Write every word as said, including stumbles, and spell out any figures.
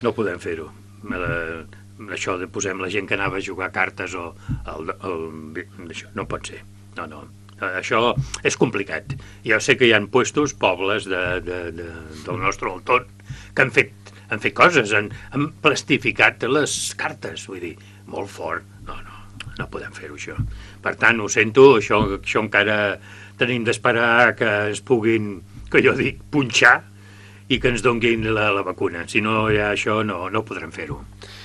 No podem fer-ho. Això de posem la gent que anava a jugar cartes o el, el, això no pot ser. No, no. Això és complicat. Jo sé que hi ha puestos, pobles de, de, de, del nostre entorn que han fet, han fet coses, han, han plastificat les cartes, vull dir, molt fort. No, no, no podem fer-ho, això. Per tant, ho sento, això, això encara tenim d'esperar que es puguin, que jo dic, punxar i que ens donguin la, la vacuna. Si no hi ha això, no, no podrem fer-ho.